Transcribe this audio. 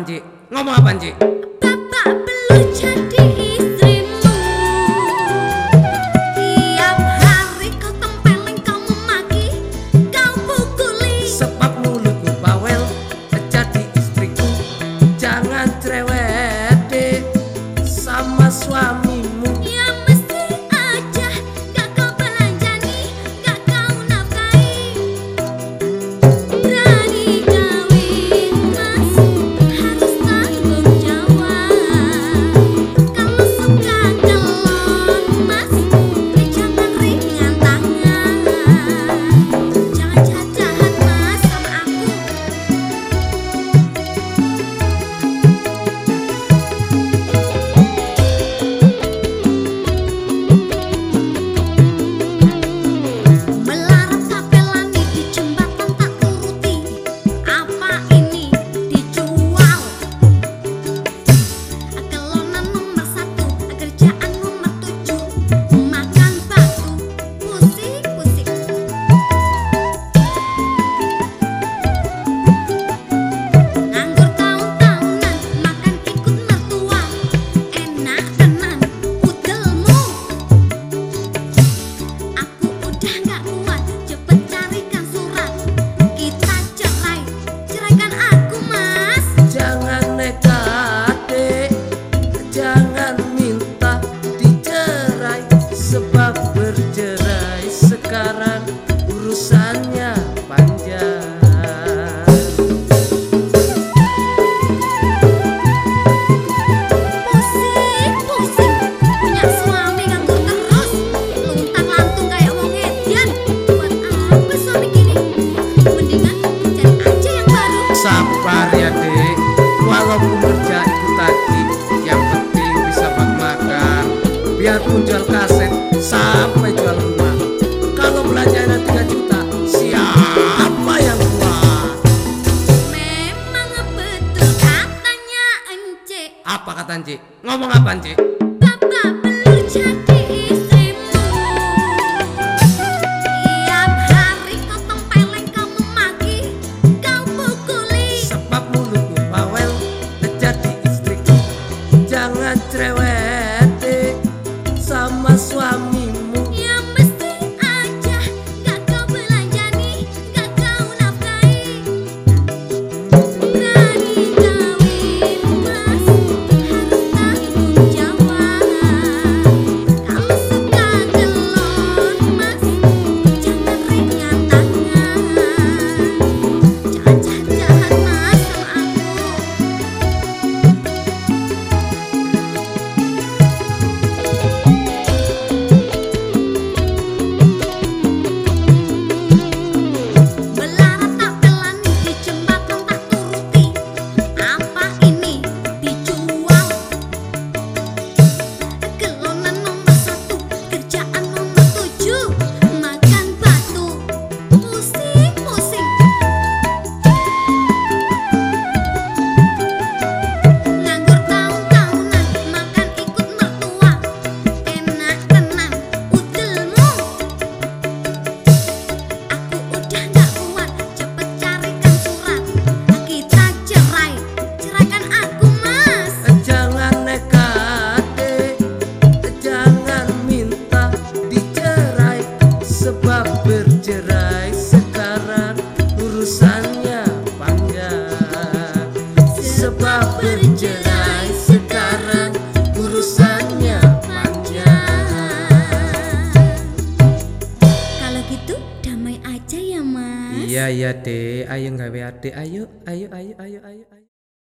Cik? Ngomong apaan, Cik? Bapak belum jadi istrimu. Tiap hari kau tempelin, kau memaki, kau pukuli. Sebab mulutmu bawel, jadi istriku. Jangan cerewet deh sama suamimu. Ya mesti aja, gak kau belanjani, gak kau nafkahi. Berani kawin mas, harus tanggung jawab. Kalau suka kelon mas, jangan ringan tangan. Jangan jahat-jahat mas sama aku. Melarat tapelani di jembatan tak turuti. Apa ini dijual? Kelonan nomor 1, kerjaan nomor 7, makan batu, pusing-pusing. Nganggur tahun-tahunan, makan ikut mertua. Enak tenan udelmu. Aku udah gak kuat, cepet carikan surat. Kita cerai, ceraikan aku mas. Jangan nekat deh, jangan minta dicerai. Sebab bercerai sekarang urusannya panjang. Pusing-pusing, punya suami nganggur terus, luntang-lantung kayak wong edian. Buat apa suami gini? Mendingan cari aja yang baru. Sabar ya dek, walaupun kerja itu tadi, yang penting bisa buat makan. Biarpun jual kaset sampai jual rumah. Kalau belanjanya 3 juta, siapa yang kuat? Memang betul katanya encik. Apa kata Cik? Ngomong apa Cik? Bapak belum jadi istrimu. Tiap hari kau tempelin, kau memaki, kau pukuli. Sebab mulutmu bawel, jadi istriku. Jangan cerewet deh sama suamimu. Ya mesti aja, gak kau belanjani, gak kau nafkahi. Berani kawin mas, harus tanggung jawab. Kalau suka kelon mas, jangan ringan tangan. Jangan jahat-jahat mas sama aku. Melarat tapelani di jembatan tak turuti. Apa ini dijual? Kelonan nomor 1, kerjaan nomor 7, makan batu, pusing-pusing. Nganggur tahun-tahunan, makan ikut mertua. Enak tenan udelmu. Aku udah gak kuat, cepet carikan surat. Kita cerai, ceraikan aku mas. Jangan nekat deh, jangan minta dicerai. Sebab bercerai sekarang urusannya panjang. Sebab bercerai sekarang urusannya panjang. Kalau gitu damai aja ya mas. Iya deh, ayo gawe adek, ayo.